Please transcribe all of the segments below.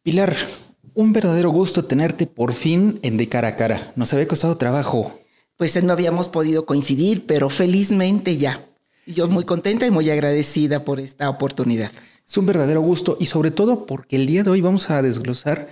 Pilar, un verdadero gusto tenerte por fin en De Cara a Cara. Nos había costado trabajo. Pues no habíamos podido coincidir, pero felizmente ya. Y yo muy contenta y muy agradecida por esta oportunidad. Es un verdadero gusto y sobre todo porque el día de hoy vamos a desglosar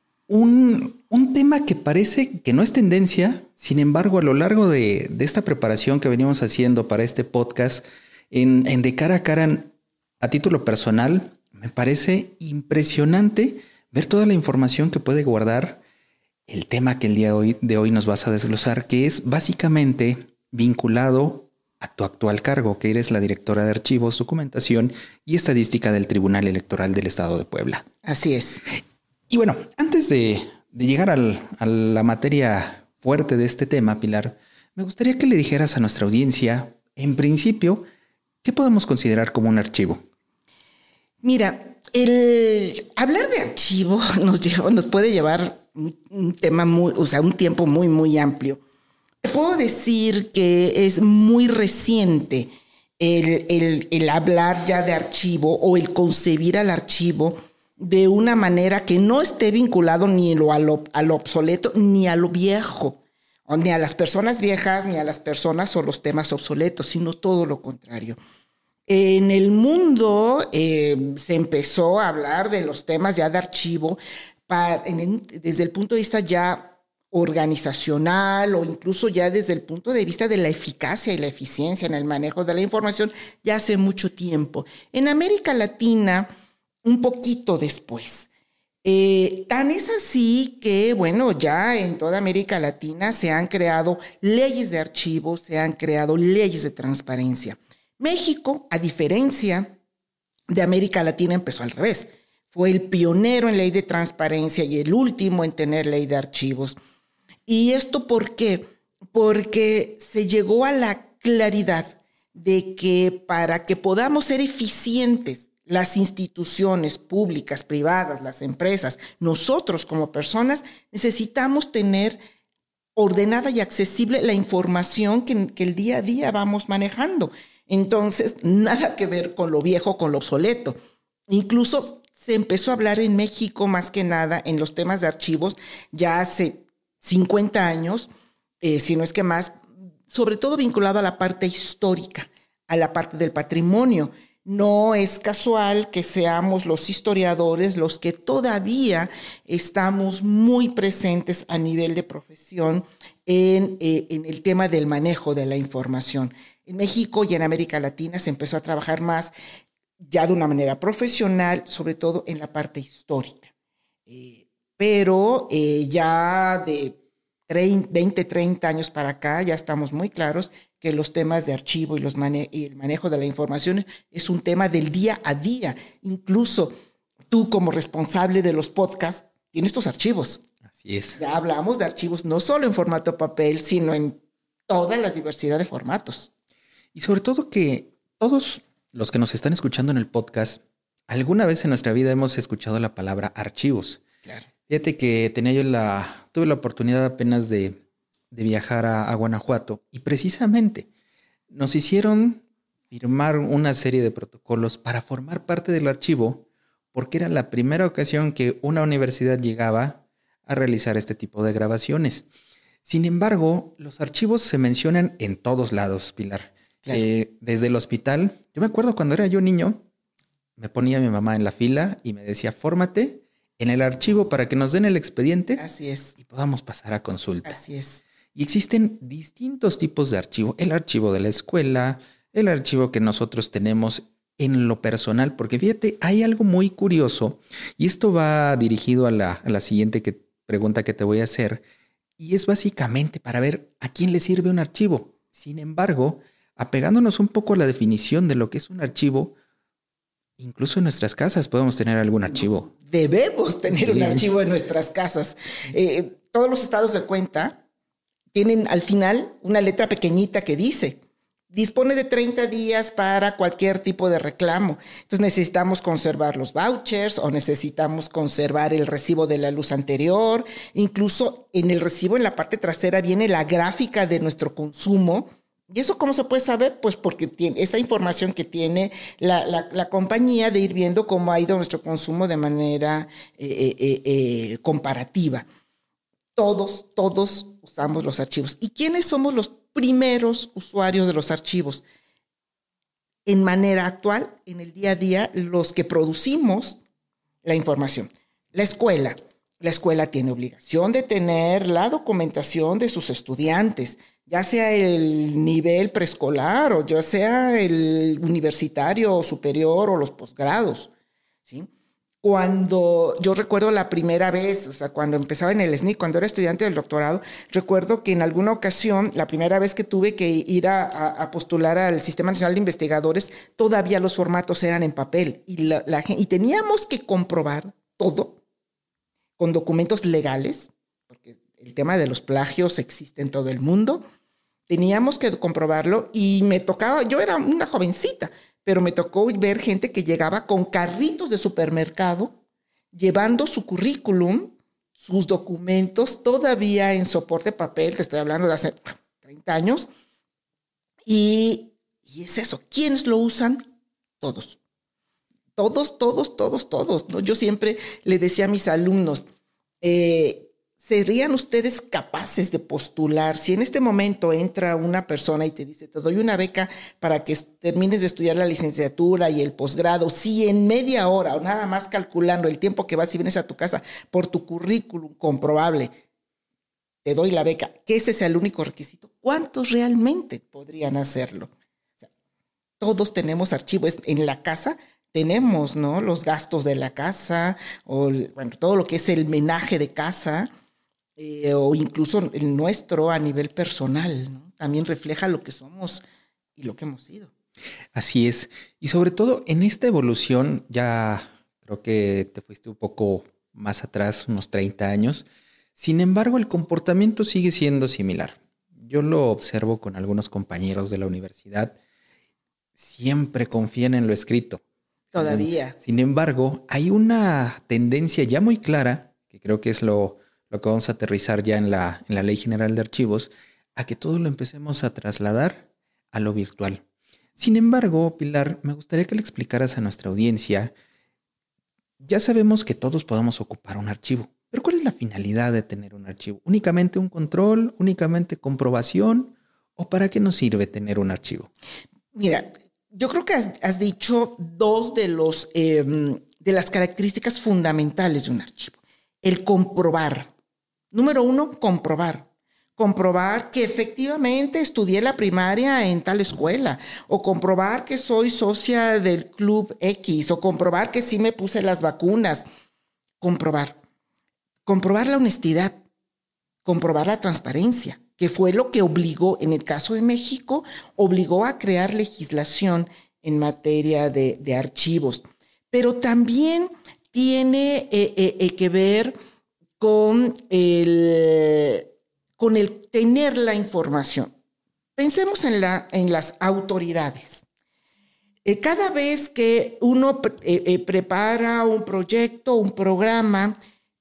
un tema que parece que no es tendencia. Sin embargo, a lo largo de esta preparación que venimos haciendo para este podcast en De Cara a Cara, a título personal, me parece impresionante ver toda la información que puede guardar el tema que el día de hoy nos vas a desglosar, que es básicamente vinculado a tu actual cargo, que eres la directora de Archivos, Documentación y Estadística del Tribunal Electoral del Estado de Puebla. Así es. Y bueno, antes de llegar a la materia fuerte de este tema, Pilar, me gustaría que le dijeras a nuestra audiencia, en principio, ¿qué podemos considerar como un archivo? Mira, el hablar de archivo nos puede llevar un tema un tiempo muy amplio. Te puedo decir que es muy reciente el hablar ya de archivo o el concebir al archivo de una manera que no esté vinculado ni a lo obsoleto ni a lo viejo, o ni a las personas viejas ni a las personas o los temas obsoletos, sino todo lo contrario. En el mundo se empezó a hablar de los temas ya de archivo desde el punto de vista ya organizacional o incluso ya desde el punto de vista de la eficacia y la eficiencia en el manejo de la información ya hace mucho tiempo. En América Latina, un poquito después. Tan es así que, bueno, ya en toda América Latina se han creado leyes de archivos, se han creado leyes de transparencia. México, a diferencia de América Latina, empezó al revés. Fue el pionero en ley de transparencia y el último en tener ley de archivos. ¿Y esto por qué? Porque se llegó a la claridad de que para que podamos ser eficientes, las instituciones públicas, privadas, las empresas, nosotros como personas, necesitamos tener ordenada y accesible la información que el día a día vamos manejando. Entonces, nada que ver con lo viejo, con lo obsoleto. Incluso se empezó a hablar en México más que nada en los temas de archivos ya hace 50 años, si no es que más, sobre todo vinculado a la parte histórica, a la parte del patrimonio. No es casual que seamos los historiadores los que todavía estamos muy presentes a nivel de profesión en el tema del manejo de la información. En México y en América Latina se empezó a trabajar más ya de una manera profesional, sobre todo en la parte histórica. Pero ya de 20, 30 años para acá ya estamos muy claros que los temas de archivo y el manejo de la información es un tema del día a día. Incluso tú como responsable de los podcasts tienes tus archivos. Así es. Ya hablamos de archivos no solo en formato papel, sino en toda la diversidad de formatos. Y sobre todo que todos los que nos están escuchando en el podcast, alguna vez en nuestra vida hemos escuchado la palabra archivos. Claro. Fíjate que tuve la oportunidad apenas de viajar a Guanajuato y precisamente nos hicieron firmar una serie de protocolos para formar parte del archivo porque era la primera ocasión que una universidad llegaba a realizar este tipo de grabaciones. Sin embargo, los archivos se mencionan en todos lados, Pilar. Claro. Desde el hospital, yo me acuerdo cuando era yo niño, me ponía mi mamá en la fila y me decía, fórmate en el archivo para que nos den el expediente. Así es. Y podamos pasar a consulta. Así es. Y existen distintos tipos de archivo. El archivo de la escuela, el archivo que nosotros tenemos en lo personal. Porque fíjate, hay algo muy curioso y esto va dirigido a la siguiente pregunta que te voy a hacer. Y es básicamente para ver a quién le sirve un archivo. Sin embargo, apegándonos un poco a la definición de lo que es un archivo, incluso en nuestras casas podemos tener algún archivo. Debemos tener un archivo en nuestras casas. Todos los estados de cuenta tienen al final una letra pequeñita que dice, dispone de 30 días para cualquier tipo de reclamo. Entonces necesitamos conservar los vouchers o necesitamos conservar el recibo de la luz anterior. Incluso en el recibo, en la parte trasera, viene la gráfica de nuestro consumo ¿Y eso cómo se puede saber? Pues porque tiene esa información que tiene la compañía de ir viendo cómo ha ido nuestro consumo de manera comparativa. Todos usamos los archivos. ¿Y quiénes somos los primeros usuarios de los archivos? En manera actual, en el día a día, los que producimos la información. La escuela tiene obligación de tener la documentación de sus estudiantes, ya sea el nivel preescolar o ya sea el universitario o superior o los posgrados, ¿sí? Cuando yo recuerdo la primera vez, o sea, cuando empezaba en el SNI, cuando era estudiante del doctorado, recuerdo que en alguna ocasión, la primera vez que tuve que ir a postular al Sistema Nacional de Investigadores, todavía los formatos eran en papel y teníamos que comprobar todo con documentos legales, porque el tema de los plagios existe en todo el mundo. Teníamos que comprobarlo y me tocaba, yo era una jovencita, pero me tocó ver gente que llegaba con carritos de supermercado, llevando su currículum, sus documentos, todavía en soporte papel, que estoy hablando de hace 30 años, y es eso. ¿Quiénes lo usan? Todos. Todos, ¿no? Yo siempre le decía a mis alumnos, ¿serían ustedes capaces de postular? Si en este momento entra una persona y te dice, te doy una beca para que termines de estudiar la licenciatura y el posgrado, si en media hora o nada más calculando el tiempo que vas y vienes a tu casa por tu currículum comprobable, te doy la beca, que ese sea el único requisito, ¿cuántos realmente podrían hacerlo? O sea, todos tenemos archivos en la casa. Tenemos, ¿no?, los gastos de la casa, o bueno, todo lo que es el menaje de casa, o incluso el nuestro a nivel personal, ¿no? También refleja lo que somos y lo que hemos sido. Así es. Y sobre todo en esta evolución, ya creo que te fuiste un poco más atrás, unos 30 años. Sin embargo, el comportamiento sigue siendo similar. Yo lo observo con algunos compañeros de la universidad. Siempre confían en lo escrito. Todavía. Sin embargo, hay una tendencia ya muy clara, que creo que es lo que vamos a aterrizar ya en la Ley General de Archivos, a que todo lo empecemos a trasladar a lo virtual. Sin embargo, Pilar, me gustaría que le explicaras a nuestra audiencia, ya sabemos que todos podemos ocupar un archivo, pero ¿cuál es la finalidad de tener un archivo? ¿Únicamente un control? ¿Únicamente comprobación? ¿O para qué nos sirve tener un archivo? Mira, yo creo que has dicho dos de las características fundamentales de un archivo. El comprobar. Número uno, comprobar. Comprobar que efectivamente estudié la primaria en tal escuela, o comprobar que soy socia del club X, o comprobar que sí me puse las vacunas. Comprobar. Comprobar la honestidad, comprobar la transparencia, que fue lo que obligó, en el caso de México, obligó a crear legislación en materia de archivos. Pero también tiene que ver con el tener la información. Pensemos en las autoridades. Cada vez que uno prepara un proyecto, un programa,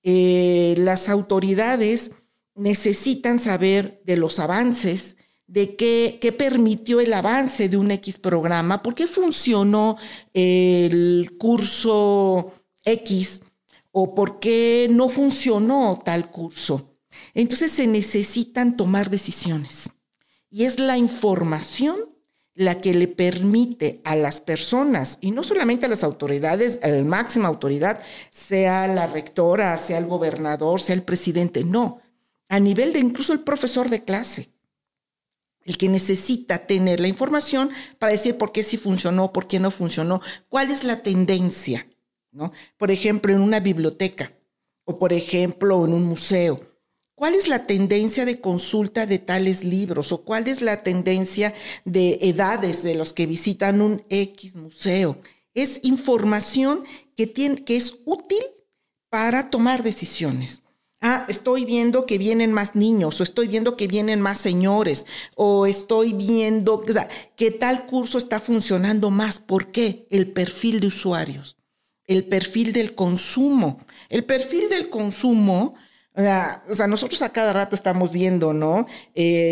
las autoridades necesitan saber de los avances, de qué permitió el avance de un X programa, por qué funcionó el curso X o por qué no funcionó tal curso. Entonces se necesitan tomar decisiones y es la información la que le permite a las personas, y no solamente a las autoridades, a la máxima autoridad, sea la rectora, sea el gobernador, sea el presidente, no, a nivel de incluso el profesor de clase, el que necesita tener la información para decir por qué sí funcionó, por qué no funcionó, cuál es la tendencia, ¿no? Por ejemplo, en una biblioteca o por ejemplo en un museo. ¿Cuál es la tendencia de consulta de tales libros? ¿O cuál es la tendencia de edades de los que visitan un X museo? Es información que es útil para tomar decisiones. Estoy viendo que vienen más niños, o estoy viendo que vienen más señores, o estoy viendo que tal curso está funcionando más. ¿Por qué? El perfil de usuarios, el perfil del consumo. El perfil del consumo... O sea, nosotros a cada rato estamos viendo, ¿no? ¿Qué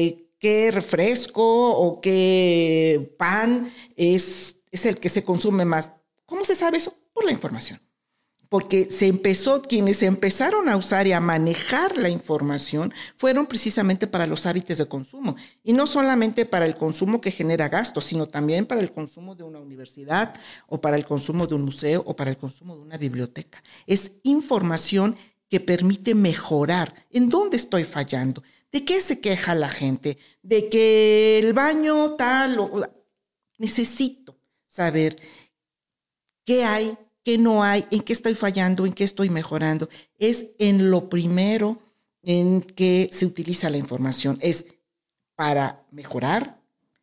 qué refresco o qué pan es el que se consume más. ¿Cómo se sabe eso? Por la información. Porque quienes empezaron a usar y a manejar la información fueron precisamente para los hábitos de consumo. Y no solamente para el consumo que genera gastos, sino también para el consumo de una universidad o para el consumo de un museo o para el consumo de una biblioteca. Es información que permite mejorar. ¿En dónde estoy fallando? ¿De qué se queja la gente? ¿De que el baño tal? Necesito saber qué hay, qué no hay, en qué estoy fallando, en qué estoy mejorando. Es en lo primero en que se utiliza la información. Es para mejorar,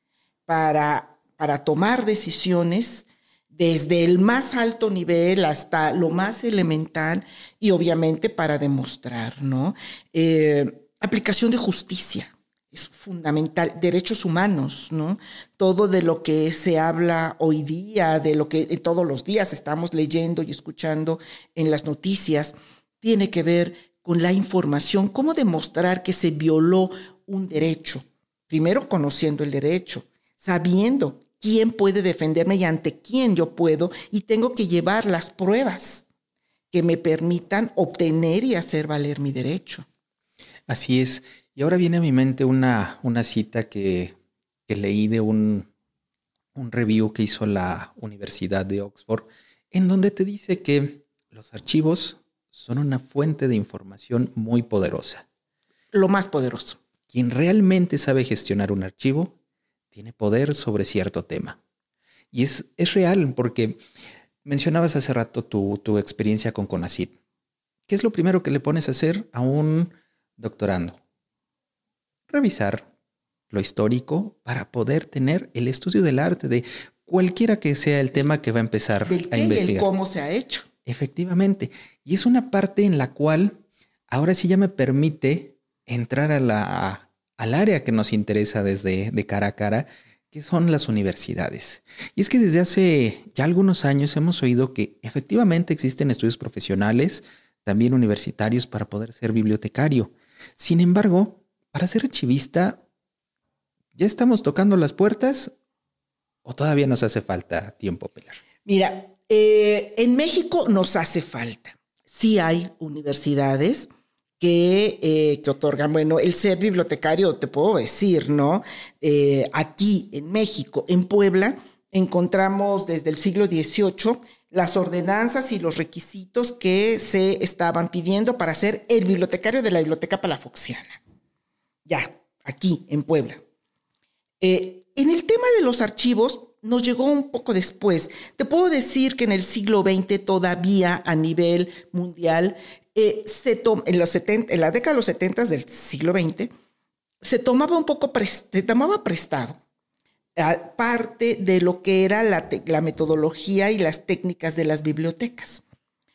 para tomar decisiones desde el más alto nivel hasta lo más elemental y obviamente para demostrar, ¿no? Aplicación de justicia. Es fundamental, derechos humanos, ¿no? Todo de lo que se habla hoy día, de lo que todos los días estamos leyendo y escuchando en las noticias, tiene que ver con la información, cómo demostrar que se violó un derecho. Primero, conociendo el derecho, sabiendo quién puede defenderme y ante quién yo puedo, y tengo que llevar las pruebas que me permitan obtener y hacer valer mi derecho. Así es. Y ahora viene a mi mente una cita que leí de un review que hizo la Universidad de Oxford, en donde te dice que los archivos son una fuente de información muy poderosa. Lo más poderoso. Quien realmente sabe gestionar un archivo tiene poder sobre cierto tema. Y es real, porque mencionabas hace rato tu experiencia con CONACYT. ¿Qué es lo primero que le pones a hacer a un doctorando? Revisar lo histórico para poder tener el estudio del arte de cualquiera que sea el tema que va a empezar a investigar. Y el cómo se ha hecho. Efectivamente. Y es una parte en la cual ahora sí ya me permite entrar al área que nos interesa desde de cara a cara, que son las universidades. Y es que desde hace ya algunos años hemos oído que efectivamente existen estudios profesionales, también universitarios, para poder ser bibliotecario. Sin embargo, para ser archivista, ¿ya estamos tocando las puertas o todavía nos hace falta tiempo, Pilar? Mira, en México nos hace falta. Sí hay universidades que otorgan, bueno, el ser bibliotecario, te puedo decir, ¿no? Aquí en México, en Puebla, encontramos desde el siglo XVIII las ordenanzas y los requisitos que se estaban pidiendo para ser el bibliotecario de la Biblioteca Palafoxiana. Ya, aquí en Puebla. En el tema de los archivos nos llegó un poco después. Te puedo decir que en el siglo XX todavía a nivel mundial, en la década de los 70 del siglo XX, se tomaba prestado parte de lo que era la metodología y las técnicas de las bibliotecas.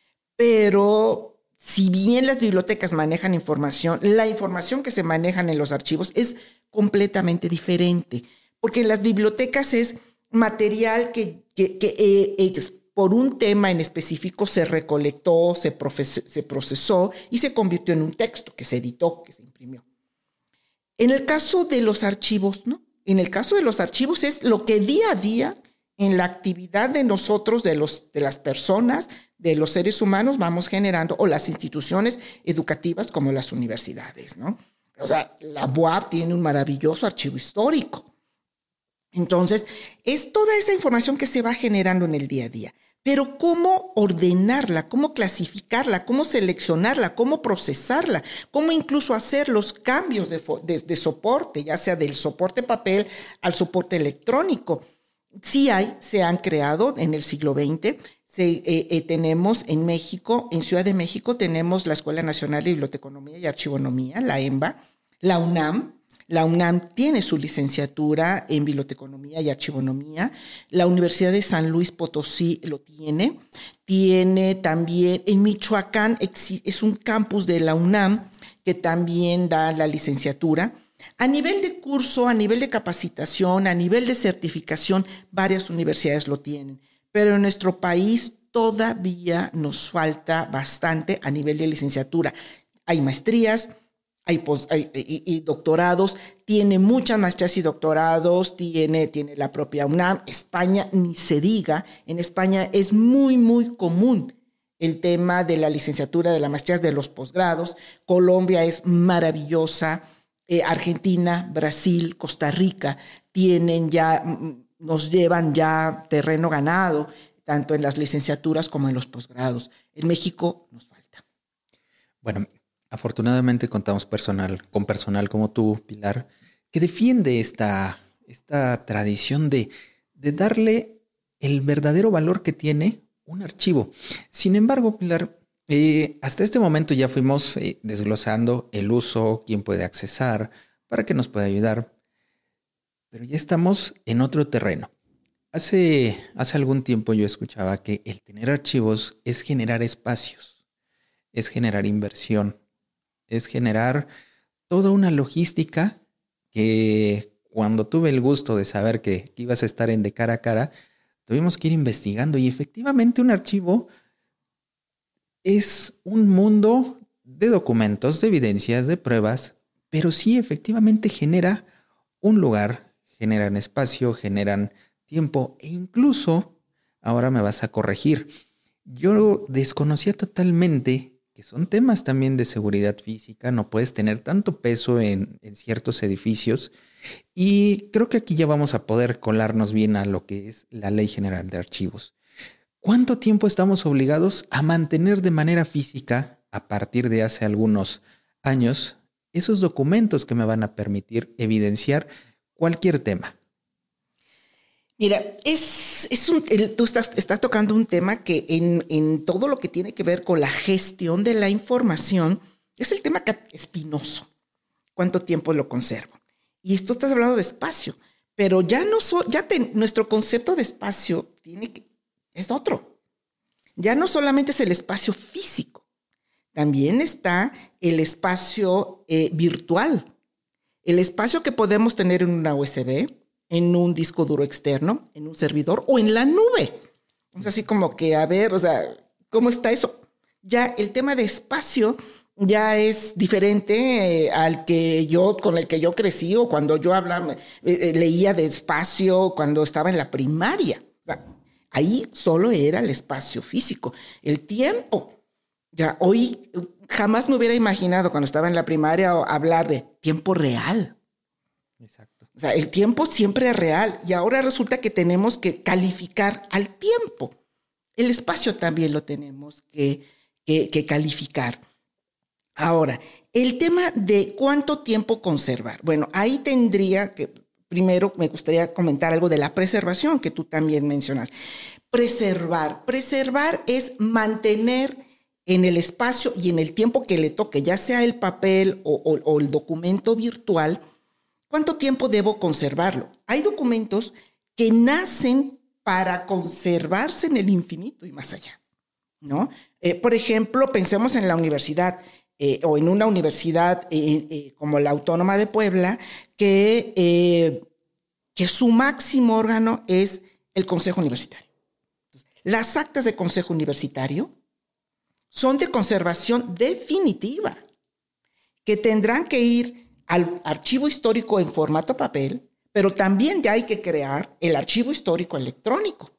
Pero si bien las bibliotecas manejan información, la información que se manejan en los archivos es completamente diferente, porque en las bibliotecas es material que por un tema en específico se recolectó, se procesó y se convirtió en un texto que se editó, que se imprimió. En el caso de los archivos, no. En el caso de los archivos es lo que día a día en la actividad de nosotros, de las personas, de los seres humanos vamos generando, o las instituciones educativas como las universidades, ¿no? O sea, la UAP tiene un maravilloso archivo histórico. Entonces, es toda esa información que se va generando en el día a día. Pero ¿cómo ordenarla? ¿Cómo clasificarla? ¿Cómo seleccionarla? ¿Cómo procesarla? ¿Cómo incluso hacer los cambios de soporte, ya sea del soporte papel al soporte electrónico? Sí se han creado en el siglo XX. Tenemos en México, en Ciudad de México, tenemos la Escuela Nacional de Biblioteconomía y Archivonomía, la ENBA, la UNAM. La UNAM tiene su licenciatura en Biblioteconomía y Archivonomía. La Universidad de San Luis Potosí lo tiene. Tiene también, en Michoacán es un campus de la UNAM que también da la licenciatura. A nivel de curso, a nivel de capacitación, a nivel de certificación, varias universidades lo tienen. Pero en nuestro país todavía nos falta bastante a nivel de licenciatura. Hay maestrías, y doctorados, tiene muchas maestrías y doctorados, tiene la propia UNAM. España, ni se diga, en España es muy, muy común el tema de la licenciatura, de las maestrías, de los posgrados. Colombia es maravillosa, Argentina, Brasil, Costa Rica, nos llevan ya terreno ganado, tanto en las licenciaturas como en los posgrados. En México nos falta. Bueno, afortunadamente contamos con personal como tú, Pilar, que defiende esta tradición de darle el verdadero valor que tiene un archivo. Sin embargo, Pilar, hasta este momento ya fuimos desglosando el uso, quién puede accesar, para qué nos puede ayudar, pero ya estamos en otro terreno. Hace algún tiempo yo escuchaba que el tener archivos es generar espacios, es generar inversión, es generar toda una logística que cuando tuve el gusto de saber que ibas a estar en De Cara a Cara, tuvimos que ir investigando y efectivamente un archivo es un mundo de documentos, de evidencias, de pruebas, pero sí efectivamente genera un lugar, generan espacio, generan tiempo e incluso, ahora me vas a corregir, yo desconocía totalmente que son temas también de seguridad física, no puedes tener tanto peso en ciertos edificios y creo que aquí ya vamos a poder colarnos bien a lo que es la Ley General de Archivos. ¿Cuánto tiempo estamos obligados a mantener de manera física, a partir de hace algunos años, esos documentos que me van a permitir evidenciar cualquier tema? Mira, tú estás tocando un tema que en todo lo que tiene que ver con la gestión de la información es el tema espinoso. ¿Cuánto tiempo lo conservo? Y esto estás hablando de espacio, pero nuestro concepto de espacio es otro. Ya no solamente es el espacio físico, también está el espacio virtual, el espacio que podemos tener en una USB, en un disco duro externo, en un servidor o en la nube. Es así como que, a ver, o sea, ¿cómo está eso? Ya el tema de espacio ya es diferente con el que yo crecí o cuando yo leía de espacio cuando estaba en la primaria. O sea, ahí solo era el espacio físico. El tiempo, ya hoy jamás me hubiera imaginado cuando estaba en la primaria hablar de tiempo real. Exacto. O sea, el tiempo siempre es real y ahora resulta que tenemos que calificar al tiempo. El espacio también lo tenemos que calificar. Ahora, el tema de cuánto tiempo conservar. Bueno, ahí primero me gustaría comentar algo de la preservación que tú también mencionas. Preservar es mantener en el espacio y en el tiempo que le toque, ya sea el papel o el documento virtual. ¿Cuánto tiempo debo conservarlo? Hay documentos que nacen para conservarse en el infinito y más allá, ¿no? Por ejemplo, pensemos en la universidad o en una universidad como la Autónoma de Puebla, que su máximo órgano es el Consejo Universitario. Entonces, las actas de Consejo Universitario son de conservación definitiva, que tendrán que ir al archivo histórico en formato papel, pero también ya hay que crear el archivo histórico electrónico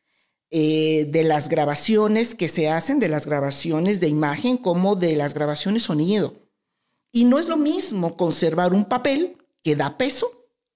de las grabaciones que se hacen, de las grabaciones de imagen como de las grabaciones sonido. Y no es lo mismo conservar un papel que da peso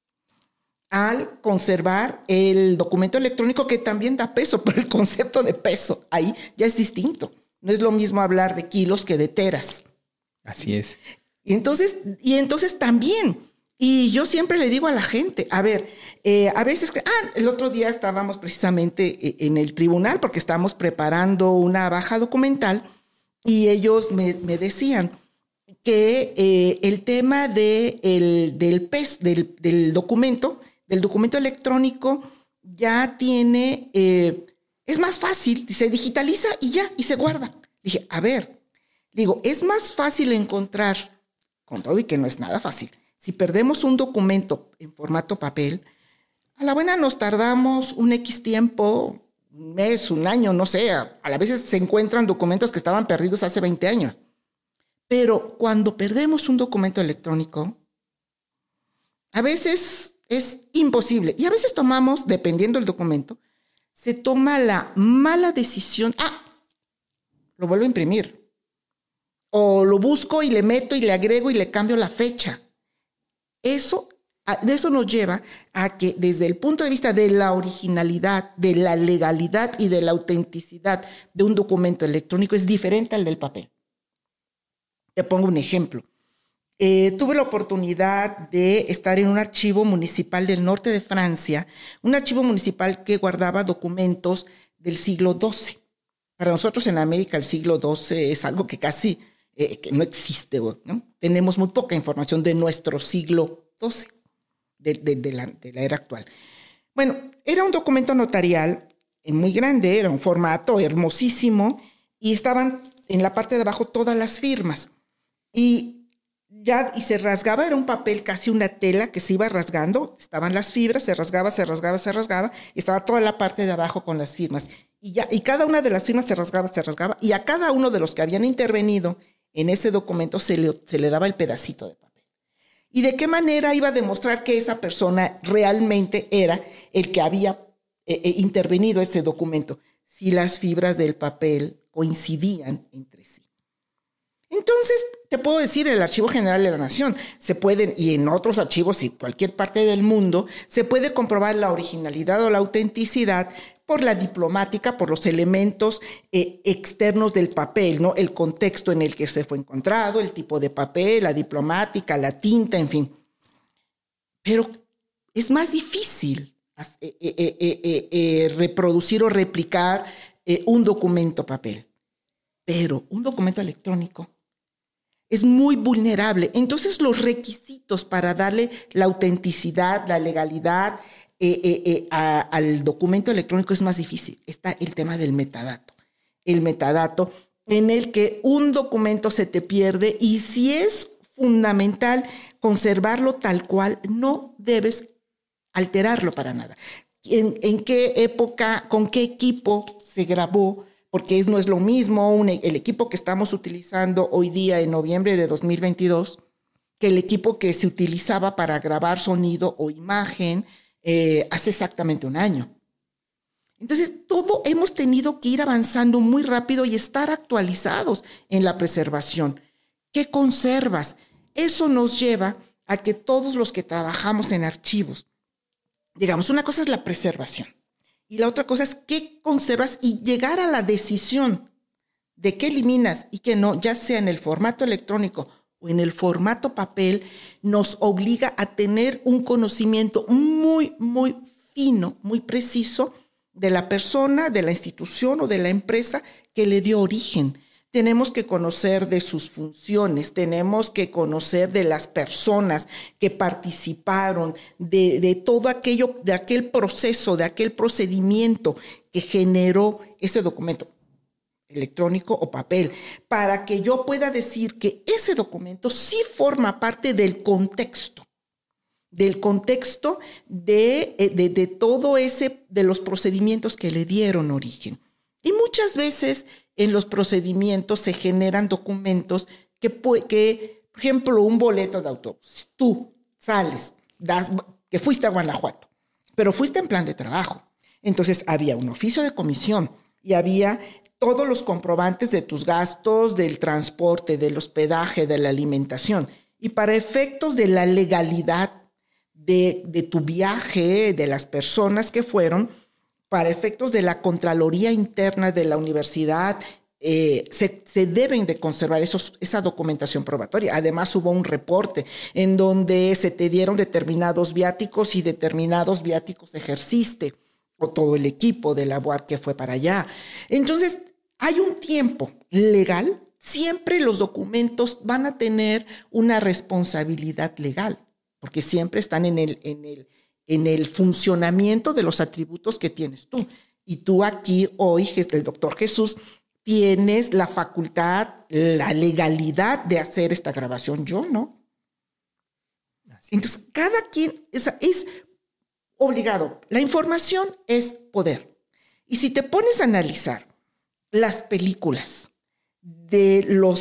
al conservar el documento electrónico que también da peso, pero el concepto de peso ahí ya es distinto. No es lo mismo hablar de kilos que de teras. Así es. Y entonces también, y yo siempre le digo a la gente, a ver, a veces, el otro día estábamos precisamente en el tribunal porque estábamos preparando una baja documental y ellos me decían que el tema del documento electrónico ya tiene, es más fácil, se digitaliza y ya, y se guarda. Dije, a ver, digo, es más fácil encontrar, con todo y que no es nada fácil, si perdemos un documento en formato papel, a la buena nos tardamos un X tiempo, un mes, un año, no sé, a la vez se encuentran documentos que estaban perdidos hace 20 años. Pero cuando perdemos un documento electrónico, a veces es imposible. Y a veces tomamos, dependiendo del documento, se toma la mala decisión, lo vuelvo a imprimir. O lo busco y le meto y le agrego y le cambio la fecha. Eso nos lleva a que desde el punto de vista de la originalidad, de la legalidad y de la autenticidad de un documento electrónico es diferente al del papel. Te pongo un ejemplo. Tuve la oportunidad de estar en un archivo municipal del norte de Francia, un archivo municipal que guardaba documentos del siglo XII. Para nosotros en América el siglo XII es algo que casi que no existe, ¿no? Tenemos muy poca información de nuestro siglo XII, de la era actual. Bueno, era un documento notarial muy grande, era un formato hermosísimo y estaban en la parte de abajo todas las firmas. Y se rasgaba, era un papel, casi una tela que se iba rasgando, estaban las fibras, se rasgaba, y estaba toda la parte de abajo con las firmas. Y cada una de las firmas se rasgaba, y a cada uno de los que habían intervenido en ese documento se le daba el pedacito de papel. ¿Y de qué manera iba a demostrar que esa persona realmente era el que había intervenido ese documento? Si las fibras del papel coincidían entre sí. Entonces, te puedo decir, en el Archivo General de la Nación se pueden, y en otros archivos y cualquier parte del mundo, se puede comprobar la originalidad o la autenticidad por la diplomática, por los elementos externos del papel, ¿no? El contexto en el que se fue encontrado, el tipo de papel, la diplomática, la tinta, en fin. Pero es más difícil reproducir o replicar un documento papel. Pero un documento electrónico es muy vulnerable. Entonces, los requisitos para darle la autenticidad, la legalidad al documento electrónico es más difícil. Está el tema del metadato. El metadato en el que un documento se te pierde y si es fundamental conservarlo tal cual, no debes alterarlo para nada. ¿En qué época, con qué equipo se grabó? Porque no es lo mismo el equipo que estamos utilizando hoy día en noviembre de 2022 que el equipo que se utilizaba para grabar sonido o imagen hace exactamente un año. Entonces, todo hemos tenido que ir avanzando muy rápido y estar actualizados en la preservación. ¿Qué conservas? Eso nos lleva a que todos los que trabajamos en archivos, digamos, una cosa es la preservación. Y la otra cosa es qué conservas y llegar a la decisión de qué eliminas y qué no, ya sea en el formato electrónico o en el formato papel, nos obliga a tener un conocimiento muy, muy fino, muy preciso de la persona, de la institución o de la empresa que le dio origen. Tenemos que conocer de sus funciones, tenemos que conocer de las personas que participaron, de todo aquello, de aquel proceso, de aquel procedimiento que generó ese documento electrónico o papel, para que yo pueda decir que ese documento sí forma parte del contexto de todo ese, de los procedimientos que le dieron origen. Y muchas veces en los procedimientos se generan documentos que, por ejemplo, un boleto de autobús. Tú sales, que fuiste a Guanajuato, pero fuiste en plan de trabajo. Entonces había un oficio de comisión y había todos los comprobantes de tus gastos, del transporte, del hospedaje, de la alimentación. Y para efectos de la legalidad de tu viaje, de las personas que fueron, para efectos de la Contraloría Interna de la universidad, se deben de conservar esa documentación probatoria. Además, hubo un reporte en donde se te dieron determinados viáticos y determinados viáticos ejerciste, o todo el equipo de la UAP que fue para allá. Entonces, hay un tiempo legal. Siempre los documentos van a tener una responsabilidad legal, porque siempre están en el funcionamiento de los atributos que tienes tú. Y tú aquí hoy, el doctor Jesús, tienes la facultad, la legalidad de hacer esta grabación. Yo no. Entonces, cada quien es obligado. La información es poder. Y si te pones a analizar las películas de los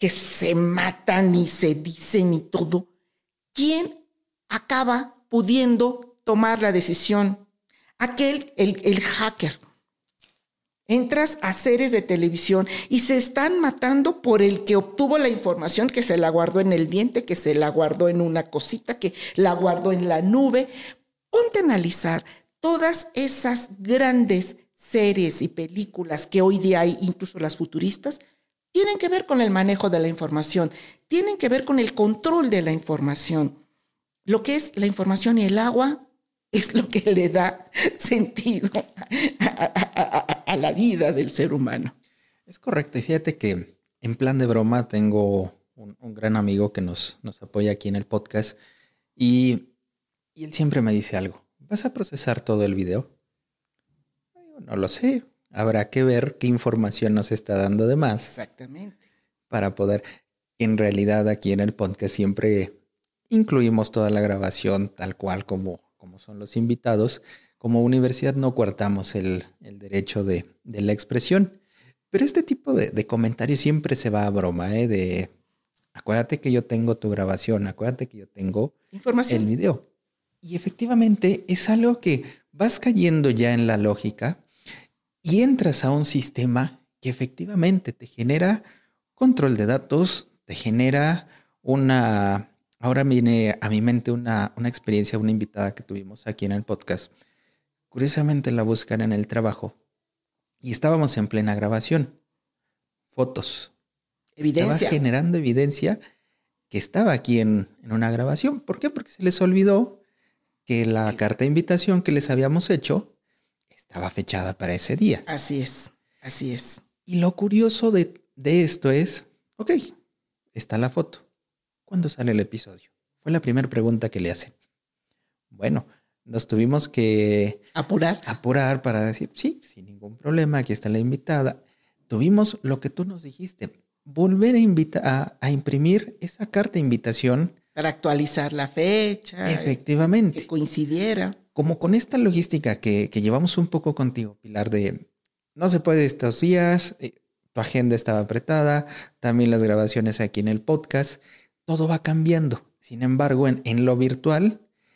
que se matan y se dicen y todo, ¿quién acaba pudiendo tomar la decisión? El hacker. Entras a series de televisión y se están matando por el que obtuvo la información, que se la guardó en el diente, que se la guardó en una cosita, que la guardó en la nube. Ponte a analizar todas esas grandes series y películas que hoy día hay, incluso las futuristas, tienen que ver con el manejo de la información, tienen que ver con el control de la información. Lo que es la información y el agua es lo que le da sentido a la vida del ser humano. Es correcto. Y fíjate que en plan de broma tengo un gran amigo que nos apoya aquí en el podcast y él siempre me dice algo. ¿Vas a procesar todo el video? Digo, no lo sé. Habrá que ver qué información nos está dando de más. Exactamente. Para poder, en realidad aquí en el podcast siempre incluimos toda la grabación tal cual como son los invitados. Como universidad no coartamos el derecho de la expresión. Pero este tipo de comentarios siempre se va a broma, de acuérdate que yo tengo tu grabación, acuérdate que yo tengo información, el video. Y efectivamente es algo que vas cayendo ya en la lógica y entras a un sistema que efectivamente te genera control de datos, te genera una... Ahora viene a mi mente una experiencia, una invitada que tuvimos aquí en el podcast. Curiosamente la buscan en el trabajo y estábamos en plena grabación. Fotos. evidencia. Estaba generando evidencia que estaba aquí en una grabación. ¿Por qué? Porque se les olvidó que la carta de invitación que les habíamos hecho estaba fechada para ese día. Así es, así es. Y lo curioso de esto es, ok, está la foto. ¿Cuándo sale el episodio? Fue la primera pregunta que le hacen. Bueno, nos tuvimos que apurar para decir, sí, sin ningún problema, aquí está la invitada. Tuvimos lo que tú nos dijiste, volver a imprimir esa carta de invitación. Para actualizar la fecha. Efectivamente. Que coincidiera. Como con esta logística que llevamos un poco contigo, Pilar, de no se puede estos días, tu agenda estaba apretada, también las grabaciones aquí en el podcast, todo va cambiando. Sin embargo, en lo virtual,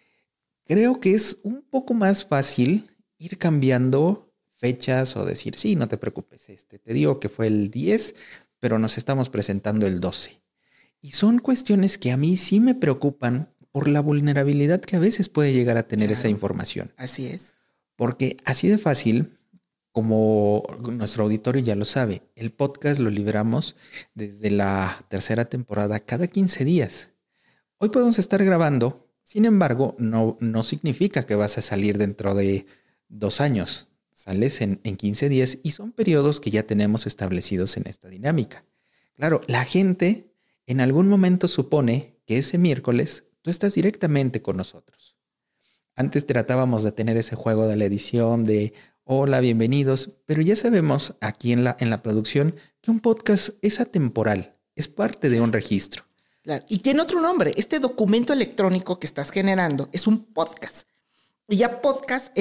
creo que es un poco más fácil ir cambiando fechas o decir, sí, no te preocupes, te digo que fue el 10, pero nos estamos presentando el 12. Y son cuestiones que a mí sí me preocupan por la vulnerabilidad que a veces puede llegar a tener esa información. Así es. Porque así de fácil, como nuestro auditorio ya lo sabe, el podcast lo liberamos desde la tercera temporada cada 15 días. Hoy podemos estar grabando, sin embargo, no significa que vas a salir dentro de 2 años. Sales en 15 días y son periodos que ya tenemos establecidos en esta dinámica. Claro, la gente en algún momento supone que ese miércoles tú estás directamente con nosotros. Antes tratábamos de tener ese juego de la edición de hola, bienvenidos, pero ya sabemos aquí en la producción que un podcast es atemporal, es parte de un registro. Claro. Y tiene otro nombre. Este documento electrónico que estás generando es un podcast. Y ya podcast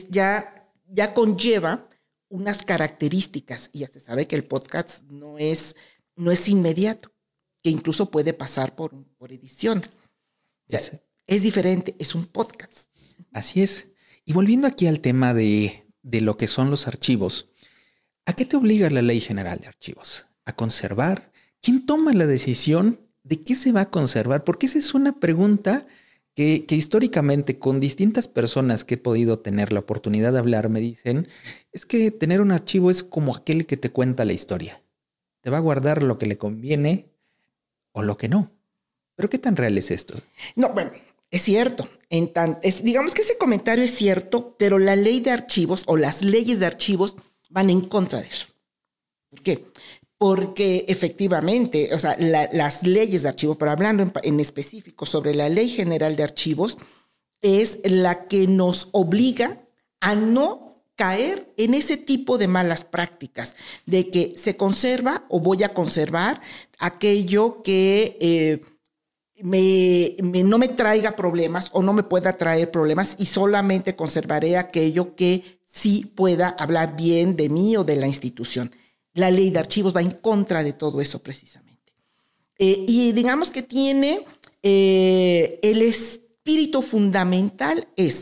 ya conlleva unas características. Y ya se sabe que el podcast no es inmediato, que incluso puede pasar por edición. Es diferente, es un podcast. Así es. Y volviendo aquí al tema de lo que son los archivos, ¿a qué te obliga la Ley General de Archivos? ¿A conservar? ¿Quién toma la decisión de qué se va a conservar? Porque esa es una pregunta que históricamente con distintas personas que he podido tener la oportunidad de hablar me dicen, es que tener un archivo es como aquel que te cuenta la historia. Te va a guardar lo que le conviene o lo que no. ¿Pero qué tan real es esto? No, bueno, es cierto. Digamos que ese comentario es cierto, pero la ley de archivos o las leyes de archivos van en contra de eso. ¿Por qué? Porque efectivamente, o sea, las leyes de archivos, pero hablando en específico sobre la Ley General de Archivos, es la que nos obliga a no caer en ese tipo de malas prácticas, de que se conserva o voy a conservar aquello que no me traiga problemas o no me pueda traer problemas y solamente conservaré aquello que sí pueda hablar bien de mí o de la institución. La ley de archivos va en contra de todo eso precisamente. Y digamos que tiene el espíritu fundamental es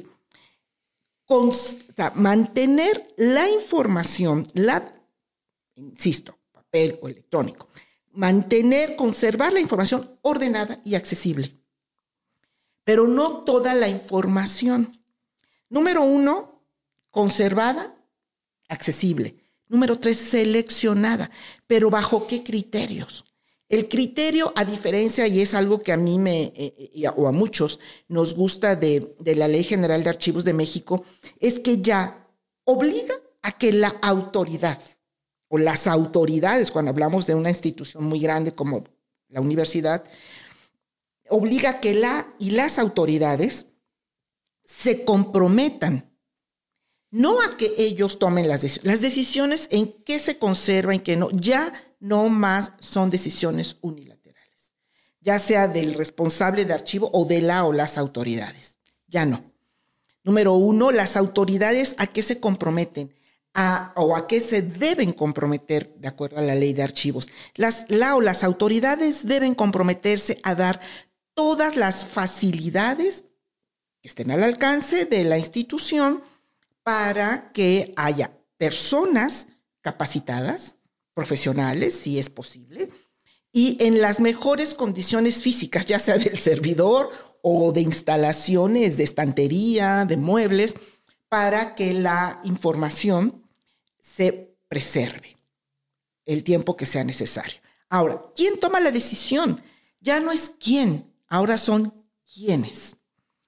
mantener la información, insisto, papel o electrónico, conservar la información ordenada y accesible, pero no toda la información. Número 1, conservada, accesible. Número 3, seleccionada, pero ¿bajo qué criterios? El criterio, a diferencia, y es algo que a mí o a muchos nos gusta de la Ley General de Archivos de México, es que ya obliga a que la autoridad o las autoridades, cuando hablamos de una institución muy grande como la universidad, obliga a que las autoridades se comprometan, no a que ellos tomen las decisiones. Las decisiones en qué se conserva, en qué no, ya no más son decisiones unilaterales, ya sea del responsable de archivo o de la o las autoridades. Ya no. Número 1, las autoridades a qué se comprometen o a qué se deben comprometer de acuerdo a la ley de archivos. Las autoridades deben comprometerse a dar todas las facilidades que estén al alcance de la institución para que haya personas capacitadas, profesionales, si es posible, y en las mejores condiciones físicas, ya sea del servidor o de instalaciones, de estantería, de muebles, para que la información se preserve el tiempo que sea necesario. Ahora, ¿quién toma la decisión? Ya no es quién, ahora son quiénes.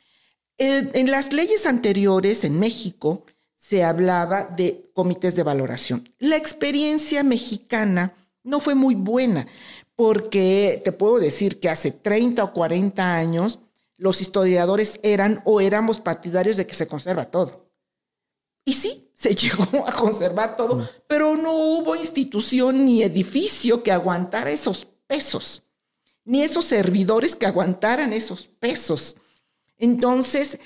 En las leyes anteriores en México se hablaba de comités de valoración. La experiencia mexicana no fue muy buena porque te puedo decir que hace 30 o 40 años los historiadores éramos partidarios de que se conserva todo. Y sí, se llegó a conservar todo, pero no hubo institución ni edificio que aguantara esos pesos, ni esos servidores que aguantaran esos pesos. Entonces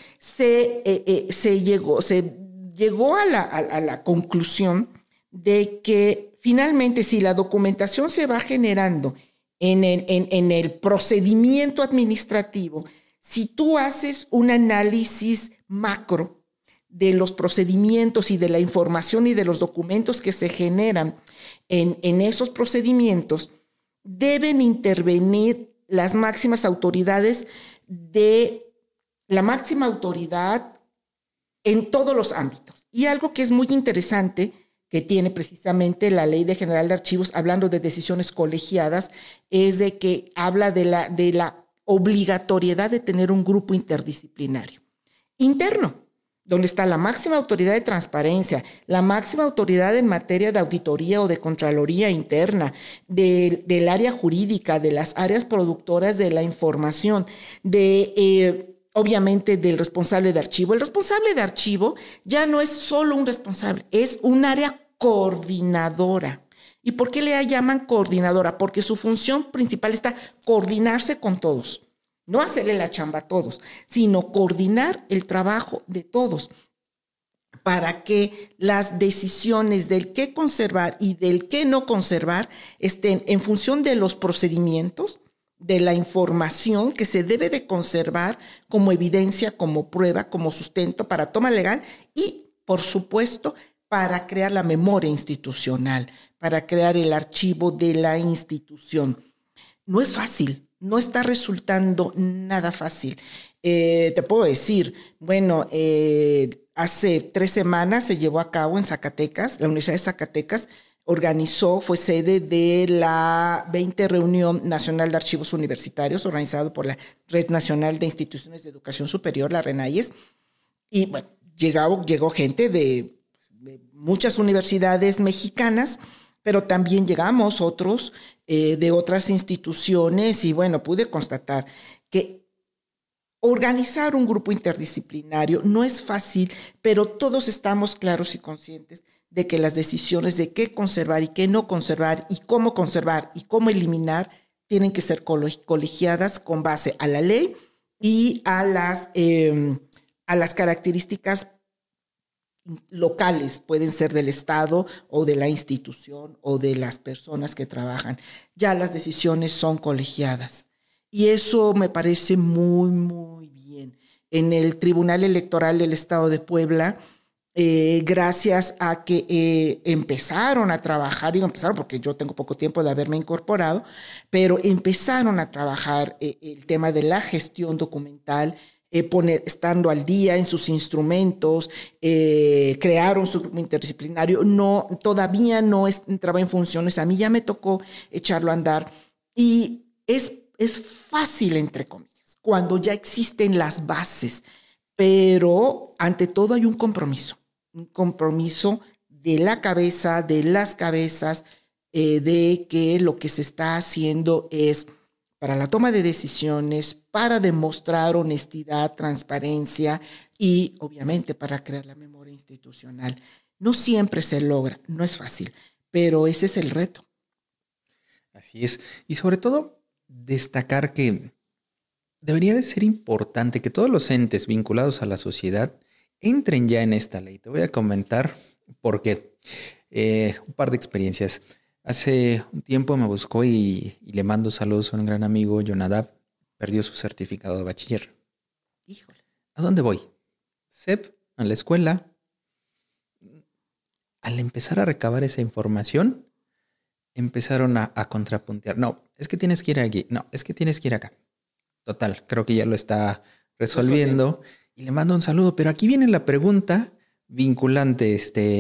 se llegó a la conclusión de que finalmente si la documentación se va generando en el procedimiento administrativo, si tú haces un análisis macro de los procedimientos y de la información y de los documentos que se generan en esos procedimientos, deben intervenir las máximas autoridades la máxima autoridad en todos los ámbitos. Y algo que es muy interesante que tiene precisamente la Ley General de Archivos, hablando de decisiones colegiadas, es de que habla de la obligatoriedad de tener un grupo interdisciplinario interno, donde está la máxima autoridad de transparencia, la máxima autoridad en materia de auditoría o de contraloría interna, del área jurídica, de las áreas productoras de la información, obviamente del responsable de archivo. El responsable de archivo ya no es solo un responsable, es un área coordinadora. ¿Y por qué le llaman coordinadora? Porque su función principal está coordinarse con todos. No hacerle la chamba a todos, sino coordinar el trabajo de todos para que las decisiones del qué conservar y del qué no conservar estén en función de los procedimientos, de la información que se debe de conservar como evidencia, como prueba, como sustento para toma legal y, por supuesto, para crear la memoria institucional, para crear el archivo de la institución. No es fácil. No está resultando nada fácil. Te puedo decir, bueno, hace 3 semanas se llevó a cabo en Zacatecas, la Universidad de Zacatecas fue sede de la 20 Reunión Nacional de Archivos Universitarios, organizado por la Red Nacional de Instituciones de Educación Superior, la RENAIES, y bueno, llegó gente de muchas universidades mexicanas, pero también llegamos otros de otras instituciones y bueno, pude constatar que organizar un grupo interdisciplinario no es fácil, pero todos estamos claros y conscientes de que las decisiones de qué conservar y qué no conservar y cómo eliminar tienen que ser colegiadas con base a la ley y a las características locales, pueden ser del Estado o de la institución o de las personas que trabajan. Ya las decisiones son colegiadas. Y eso me parece muy, muy bien. En el Tribunal Electoral del Estado de Puebla, gracias a que empezaron a trabajar, digo empezaron porque yo tengo poco tiempo de haberme incorporado, pero empezaron a trabajar el tema de la gestión documental, estando al día en sus instrumentos, crearon su grupo interdisciplinario, todavía no entraba en funciones, a mí ya me tocó echarlo a andar y es fácil, entre comillas, cuando ya existen las bases, pero ante todo hay un compromiso de la cabeza, de las cabezas, de que lo que se está haciendo es para la toma de decisiones, para demostrar honestidad, transparencia y obviamente para crear la memoria institucional. No siempre se logra, no es fácil, pero ese es el reto. Así es. Y sobre todo, destacar que debería de ser importante que todos los entes vinculados a la sociedad entren ya en esta ley. Te voy a comentar porque un par de experiencias. Hace un tiempo me buscó y le mando saludos a un gran amigo, Jonadab. Perdió su certificado de bachiller. Híjole. ¿A dónde voy? SEP, a la escuela. Al empezar a recabar esa información, empezaron a contrapuntear. No, es que tienes que ir aquí. No, es que tienes que ir acá. Total, creo que ya lo está resolviendo. Y le mando un saludo. Pero aquí viene la pregunta vinculante,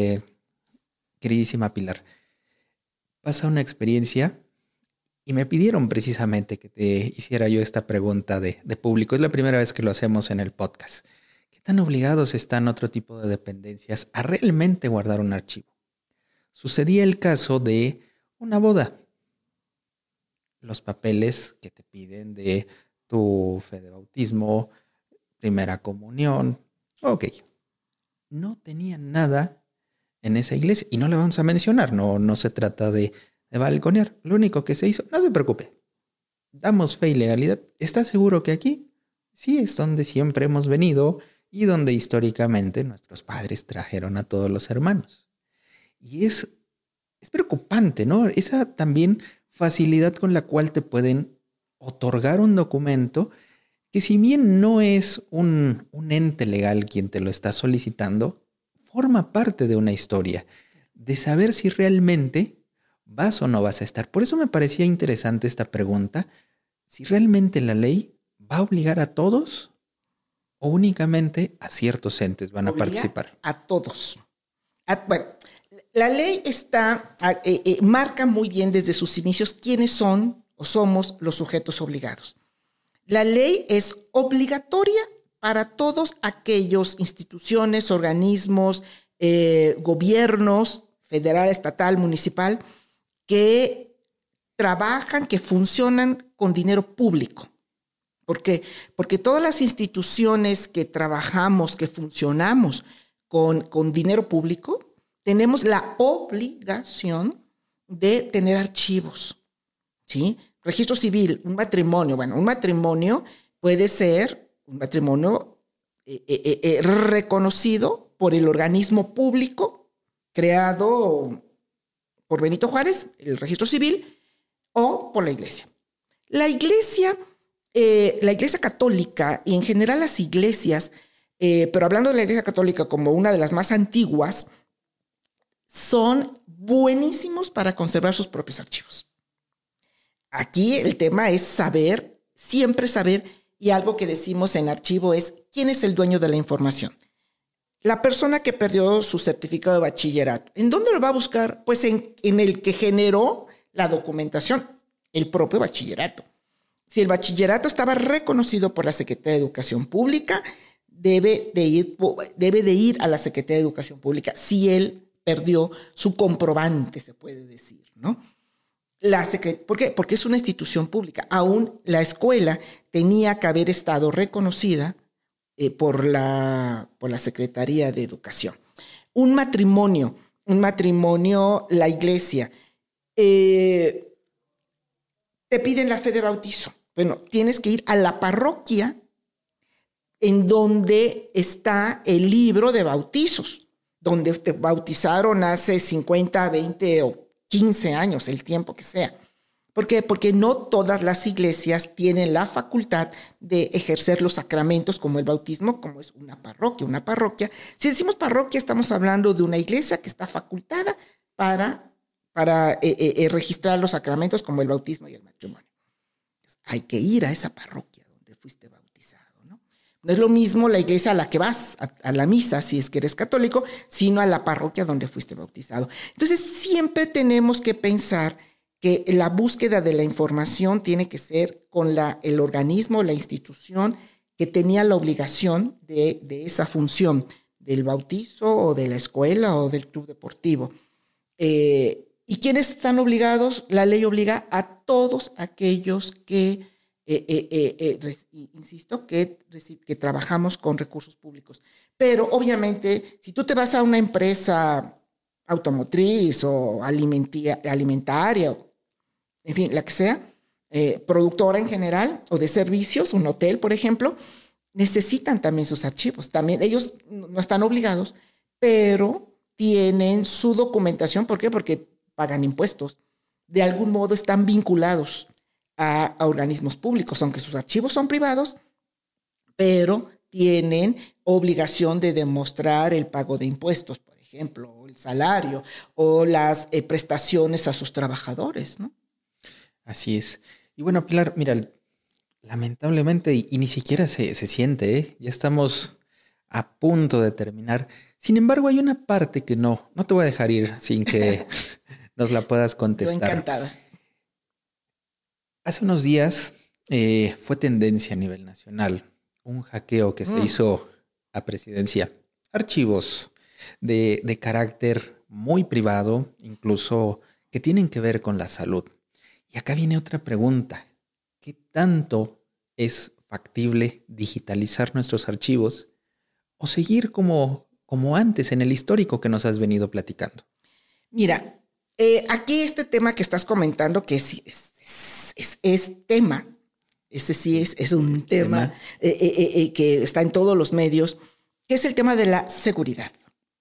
queridísima Pilar. Pasa una experiencia y me pidieron precisamente que te hiciera yo esta pregunta de público. Es la primera vez que lo hacemos en el podcast. ¿Qué tan obligados están otro tipo de dependencias a realmente guardar un archivo? Sucedía el caso de una boda. Los papeles que te piden de tu fe de bautismo, primera comunión. Ok. No tenían nada en esa iglesia. Y no le vamos a mencionar, no se trata de balconear. Lo único que se hizo, no se preocupe. Damos fe y legalidad. ¿Está seguro que aquí? Sí, es donde siempre hemos venido y donde históricamente nuestros padres trajeron a todos los hermanos. Y es preocupante, ¿no? Esa también facilidad con la cual te pueden otorgar un documento que si bien no es un ente legal quien te lo está solicitando, forma parte de una historia, de saber si realmente vas o no vas a estar. Por eso me parecía interesante esta pregunta, si realmente la ley va a obligar a todos o únicamente a ciertos entes van a participar. A todos. Bueno, la ley marca muy bien desde sus inicios quiénes son o somos los sujetos obligados. La ley es obligatoria para todos aquellos instituciones, organismos, gobiernos, federal, estatal, municipal, que trabajan, que funcionan con dinero público. ¿Por qué? Porque todas las instituciones que trabajamos, que funcionamos con dinero público, tenemos la obligación de tener archivos, ¿sí? Registro civil, un matrimonio. Bueno, un matrimonio puede ser un matrimonio reconocido por el organismo público creado por Benito Juárez, el registro civil, o por la iglesia. La iglesia católica y en general las iglesias, pero hablando de la iglesia católica como una de las más antiguas, son buenísimos para conservar sus propios archivos. Aquí el tema es saber, siempre saber, y algo que decimos en archivo es quién es el dueño de la información. La persona que perdió su certificado de bachillerato, ¿en dónde lo va a buscar? Pues en el que generó la documentación, el propio bachillerato. Si el bachillerato estaba reconocido por la Secretaría de Educación Pública, debe de ir a la Secretaría de Educación Pública si él perdió su comprobante, se puede decir, ¿no? ¿Por qué? Porque es una institución pública. Aún la escuela tenía que haber estado reconocida por la Secretaría de Educación. Un matrimonio, la iglesia, te piden la fe de bautizo. Bueno, tienes que ir a la parroquia en donde está el libro de bautizos. donde te bautizaron hace 50, 20 o 15 años, el tiempo que sea. ¿Por qué? Porque no todas las iglesias tienen la facultad de ejercer los sacramentos como el bautismo, como es una parroquia. Una parroquia, si decimos parroquia, estamos hablando de una iglesia que está facultada para registrar los sacramentos como el bautismo y el matrimonio. Entonces, hay que ir a esa parroquia donde fuiste bautizado, ¿no? No es lo mismo la iglesia a la que vas, a la misa, si es que eres católico, sino a la parroquia donde fuiste bautizado. Entonces, siempre tenemos que pensar que la búsqueda de la información tiene que ser con el organismo, la institución que tenía la obligación de esa función, del bautizo o de la escuela o del club deportivo. ¿Y quiénes están obligados? La ley obliga a todos aquellos que, insisto, que trabajamos con recursos públicos. Pero obviamente, si tú te vas a una empresa automotriz o alimentaria, en fin, la que sea, productora en general o de servicios, un hotel, por ejemplo, necesitan también sus archivos. También ellos no están obligados, pero tienen su documentación. ¿Por qué? Porque pagan impuestos. De algún modo están vinculados a organismos públicos, aunque sus archivos son privados, pero tienen obligación de demostrar el pago de impuestos, por ejemplo, el salario o las prestaciones a sus trabajadores, ¿no? Así es. Y bueno, Pilar, mira, lamentablemente, y ni siquiera se siente, ¿eh? Ya estamos a punto de terminar. Sin embargo, hay una parte que no te voy a dejar ir sin que nos la puedas contestar. Yo encantada. Hace unos días fue tendencia a nivel nacional un hackeo que se hizo a presidencia. Archivos de carácter muy privado, incluso que tienen que ver con la salud. Y acá viene otra pregunta. ¿Qué tanto es factible digitalizar nuestros archivos o seguir como antes en el histórico que nos has venido platicando? Mira, aquí este tema que estás comentando, que es tema, este sí es un tema que está en todos los medios, que es el tema de la seguridad.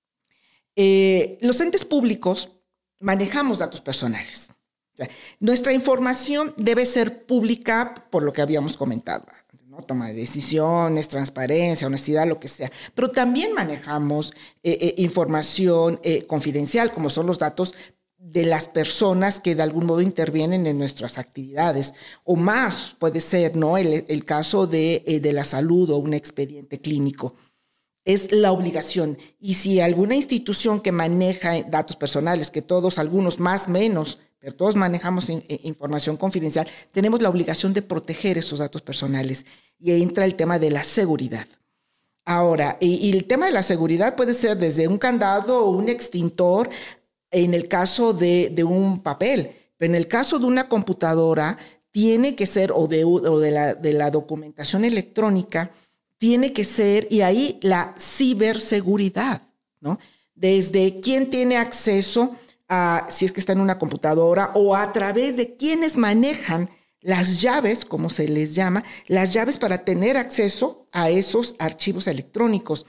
Los entes públicos manejamos datos personales. O sea, nuestra información debe ser pública por lo que habíamos comentado, ¿no? Toma de decisiones, transparencia, honestidad, lo que sea. Pero también manejamos información confidencial, como son los datos de las personas que de algún modo intervienen en nuestras actividades. O más puede ser, ¿no? El caso de la salud o un expediente clínico. Es la obligación. Y si alguna institución que maneja datos personales, que todos, algunos más, menos, pero todos manejamos información confidencial, tenemos la obligación de proteger esos datos personales. Y ahí entra el tema de la seguridad. Ahora, y el tema de la seguridad puede ser desde un candado o un extintor en el caso de un papel, pero en el caso de una computadora tiene que ser, o de la documentación electrónica, tiene que ser, y ahí la ciberseguridad, ¿no? Desde quién tiene acceso a, si es que está en una computadora, o a través de quienes manejan las llaves, como se les llama, las llaves para tener acceso a esos archivos electrónicos,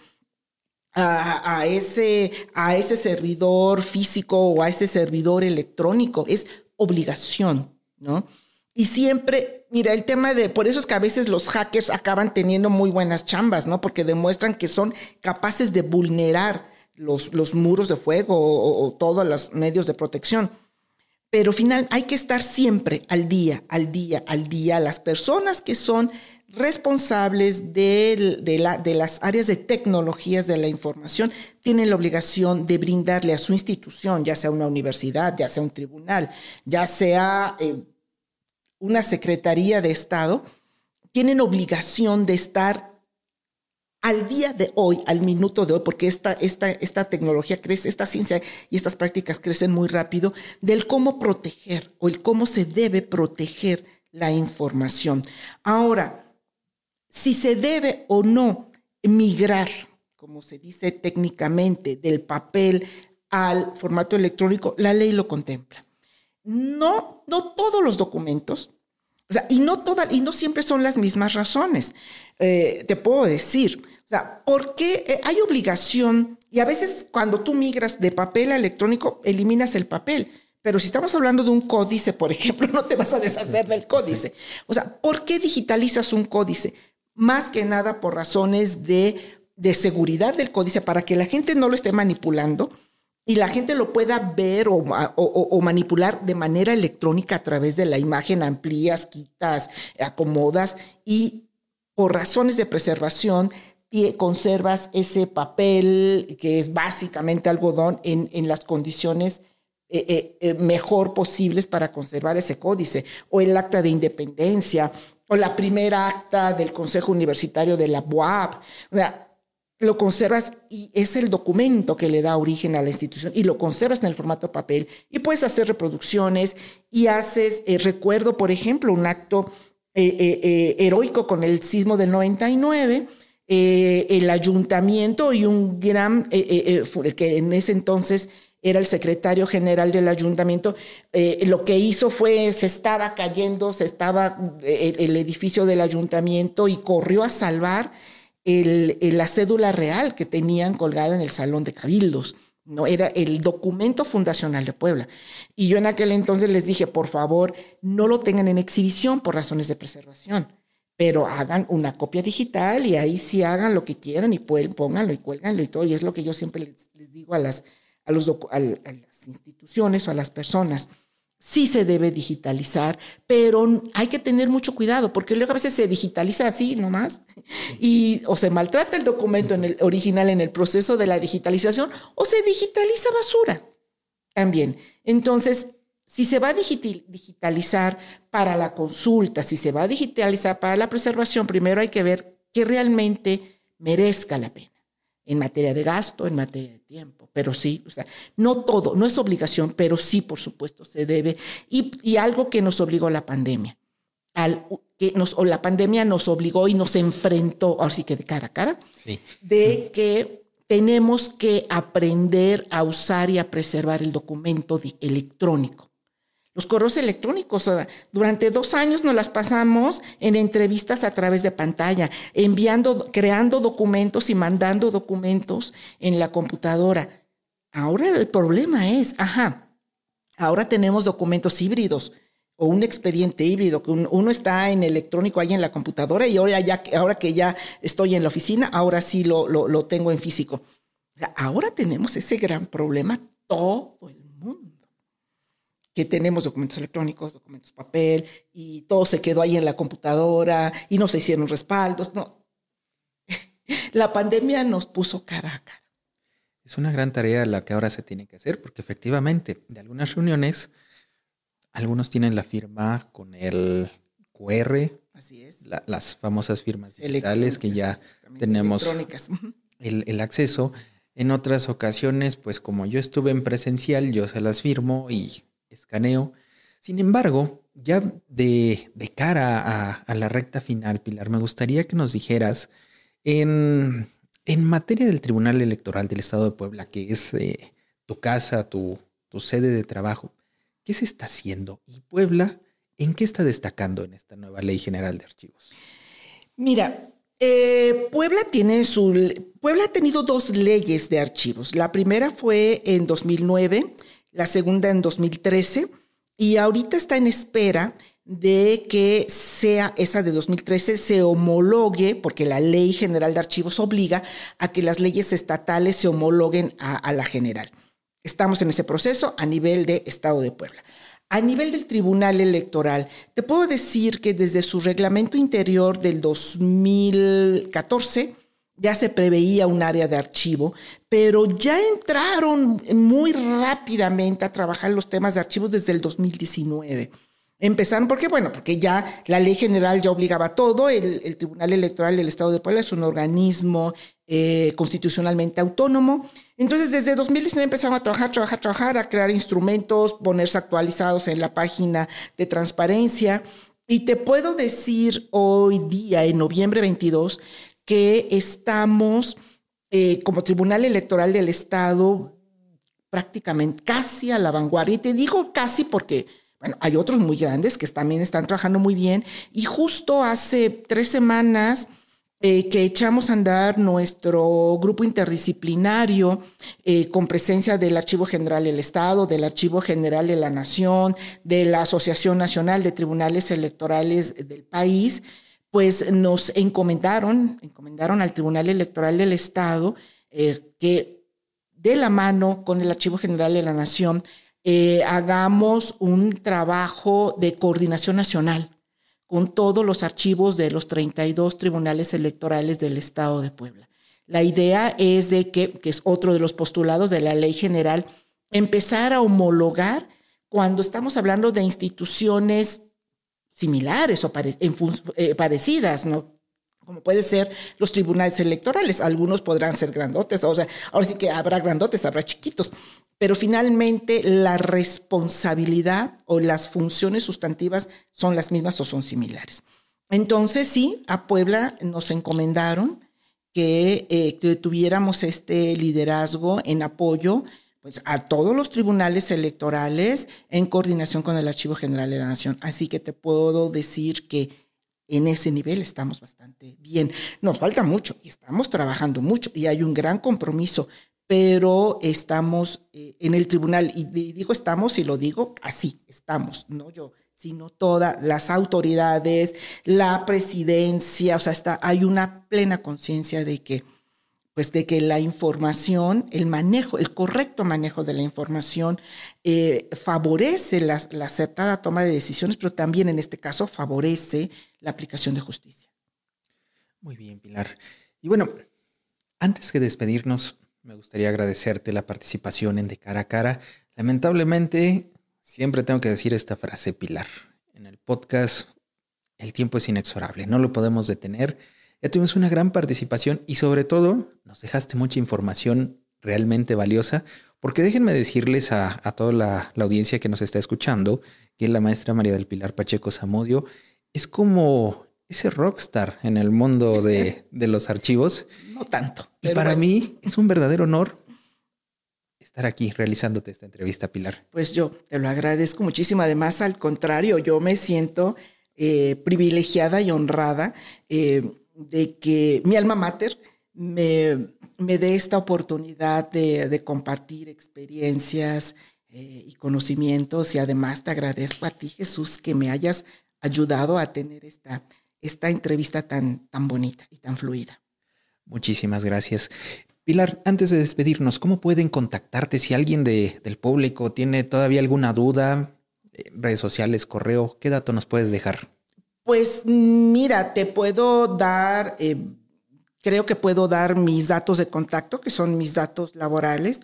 a ese servidor físico o a ese servidor electrónico. Es obligación, ¿no? Y siempre, mira, el tema por eso es que a veces los hackers acaban teniendo muy buenas chambas, ¿no? Porque demuestran que son capaces de vulnerar los muros de fuego o todos los medios de protección. Pero al final hay que estar siempre al día. Las personas que son responsables de las áreas de tecnologías de la información tienen la obligación de brindarle a su institución, ya sea una universidad, ya sea un tribunal, ya sea una secretaría de Estado, tienen obligación de estar al día de hoy, al minuto de hoy, porque esta tecnología crece, esta ciencia y estas prácticas crecen muy rápido, del cómo proteger o el cómo se debe proteger la información. Ahora, si se debe o no migrar, como se dice técnicamente, del papel al formato electrónico, la ley lo contempla. No todos los documentos, o sea, y no siempre son las mismas razones. Te puedo decir, o sea, ¿por qué hay obligación? Y a veces cuando tú migras de papel a electrónico, eliminas el papel. Pero si estamos hablando de un códice, por ejemplo, no te vas a deshacer del códice. O sea, ¿por qué digitalizas un códice? Más que nada por razones de seguridad del códice, para que la gente no lo esté manipulando y la gente lo pueda ver o manipular de manera electrónica a través de la imagen, amplías, quitas, acomodas, y por razones de preservación conservas ese papel que es básicamente algodón en las condiciones mejor posibles para conservar ese códice, o el acta de independencia, o la primera acta del Consejo Universitario de la UAP. O sea, lo conservas y es el documento que le da origen a la institución, y lo conservas en el formato papel, y puedes hacer reproducciones y haces, recuerdo, por ejemplo, un acto heroico con el sismo del 99, el ayuntamiento y un gran, el que en ese entonces era el secretario general del ayuntamiento, lo que hizo fue, se estaba cayendo, el edificio del ayuntamiento, y corrió a salvar la cédula real que tenían colgada en el salón de cabildos. No era el documento fundacional de Puebla. Y yo en aquel entonces les dije, por favor, no lo tengan en exhibición por razones de preservación, pero hagan una copia digital, y ahí sí hagan lo que quieran y pónganlo y cuélganlo y todo. Y es lo que yo siempre les digo a las instituciones o a las personas. Sí se debe digitalizar, pero hay que tener mucho cuidado, porque luego a veces se digitaliza así nomás, o se maltrata el documento original en el proceso de la digitalización, o se digitaliza basura también. Entonces, si se va a digitalizar para la consulta, si se va a digitalizar para la preservación, primero hay que ver que realmente merezca la pena, en materia de gasto, en materia de tiempo. Pero sí, o sea, no todo, no es obligación, pero sí, por supuesto, se debe. Y algo que nos obligó la pandemia, la pandemia nos obligó y nos enfrentó, ahora sí que de cara a cara, sí, de que tenemos que aprender a usar y a preservar el documento electrónico. Los correos electrónicos, durante 2 años nos las pasamos en entrevistas a través de pantalla, creando documentos y mandando documentos en la computadora. Ahora el problema es, ahora tenemos documentos híbridos, o un expediente híbrido, que uno está en electrónico ahí en la computadora, y ahora que ya estoy en la oficina, ahora sí lo tengo en físico. Ahora tenemos ese gran problema todo el mundo, que tenemos documentos electrónicos, documentos papel, y todo se quedó ahí en la computadora y no se hicieron respaldos. No. La pandemia nos puso cara a cara. Es una gran tarea la que ahora se tiene que hacer, porque efectivamente, de algunas reuniones, algunos tienen la firma con el QR. Así es. Las famosas firmas digitales que ya tenemos el acceso. En otras ocasiones, pues como yo estuve en presencial, yo se las firmo y escaneo. Sin embargo, ya de cara a la recta final, Pilar, me gustaría que nos dijeras, en materia del Tribunal Electoral del Estado de Puebla, que es tu casa, tu sede de trabajo, ¿qué se está haciendo? ¿Y Puebla en qué está destacando en esta nueva Ley General de Archivos? Mira, Puebla ha tenido 2 leyes de archivos. La primera fue en 2009, la segunda en 2013, y ahorita está en espera de que sea esa de 2013 se homologue, porque la Ley General de Archivos obliga a que las leyes estatales se homologuen a la general. Estamos en ese proceso a nivel de Estado de Puebla. A nivel del Tribunal Electoral, te puedo decir que desde su reglamento interior del 2014 ya se preveía un área de archivo, pero ya entraron muy rápidamente a trabajar los temas de archivos desde el 2019. Empezaron, ¿por qué? Bueno, porque ya la ley general ya obligaba a todo. El Tribunal Electoral del Estado de Puebla es un organismo constitucionalmente autónomo. Entonces, desde 2019 empezaron a trabajar, a crear instrumentos, ponerse actualizados en la página de transparencia. Y te puedo decir hoy día, en noviembre 22, que estamos como Tribunal Electoral del Estado prácticamente casi a la vanguardia. Y te digo casi porque, bueno, hay otros muy grandes que también están trabajando muy bien. Y justo hace 3 semanas que echamos a andar nuestro grupo interdisciplinario con presencia del Archivo General del Estado, del Archivo General de la Nación, de la Asociación Nacional de Tribunales Electorales del país, pues nos encomendaron al Tribunal Electoral del Estado que de la mano con el Archivo General de la Nación hagamos un trabajo de coordinación nacional con todos los archivos de los 32 tribunales electorales del Estado de Puebla. La idea es de que es otro de los postulados de la Ley General, empezar a homologar cuando estamos hablando de instituciones similares o parecidas, ¿no? Como puede ser los tribunales electorales. Algunos podrán ser grandotes, o sea, ahora sí que habrá grandotes, habrá chiquitos, pero finalmente la responsabilidad o las funciones sustantivas son las mismas o son similares. Entonces, sí, a Puebla nos encomendaron que tuviéramos este liderazgo en apoyo pues, a todos los tribunales electorales en coordinación con el Archivo General de la Nación. Así que te puedo decir que en ese nivel estamos bastante bien. Nos falta mucho y estamos trabajando mucho y hay un gran compromiso, pero estamos en el tribunal, y digo estamos y lo digo así, estamos, no yo, sino todas las autoridades, la presidencia, o sea, hay una plena conciencia de que la información, el manejo, el correcto manejo de la información favorece la acertada toma de decisiones, pero también en este caso favorece la aplicación de justicia. Muy bien, Pilar. Y bueno, antes que despedirnos, me gustaría agradecerte la participación en De Cara a Cara. Lamentablemente, siempre tengo que decir esta frase, Pilar. En el podcast, el tiempo es inexorable, no lo podemos detener. Ya tuvimos una gran participación y sobre todo nos dejaste mucha información realmente valiosa, porque déjenme decirles a toda la audiencia que nos está escuchando que la maestra María del Pilar Pacheco Zamudio es como ese rockstar en el mundo de los archivos. No tanto. Y para mí es un verdadero honor estar aquí realizándote esta entrevista, Pilar. Pues yo te lo agradezco muchísimo. Además, al contrario, yo me siento privilegiada y honrada de que mi alma mater me dé esta oportunidad de compartir experiencias y conocimientos, y además te agradezco a ti, Jesús, que me hayas ayudado a tener esta entrevista tan bonita y tan fluida. Muchísimas gracias. Pilar, antes de despedirnos, ¿cómo pueden contactarte si alguien del público tiene todavía alguna duda? Redes sociales, correo, ¿qué dato nos puedes dejar? Pues mira, te puedo dar, creo que puedo dar mis datos de contacto, que son mis datos laborales.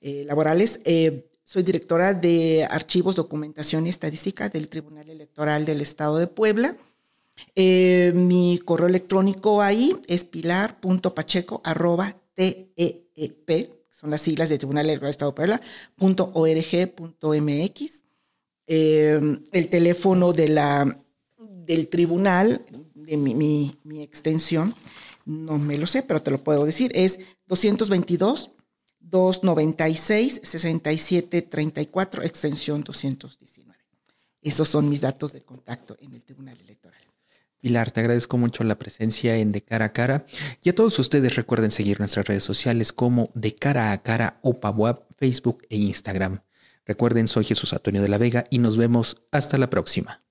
Soy directora de Archivos, Documentación y Estadística del Tribunal Electoral del Estado de Puebla. Mi correo electrónico ahí es pilar.pacheco@TEEP, son las siglas del Tribunal Electoral del Estado de Puebla, .org.mx. El teléfono del tribunal, de mi extensión, no me lo sé, pero te lo puedo decir, es 222-296-6734, extensión 219. Esos son mis datos de contacto en el Tribunal Electoral. Pilar, te agradezco mucho la presencia en De Cara a Cara. Y a todos ustedes recuerden seguir nuestras redes sociales como De Cara a Cara OPAWAP, Facebook e Instagram. Recuerden, soy Jesús Antonio de la Vega y nos vemos hasta la próxima.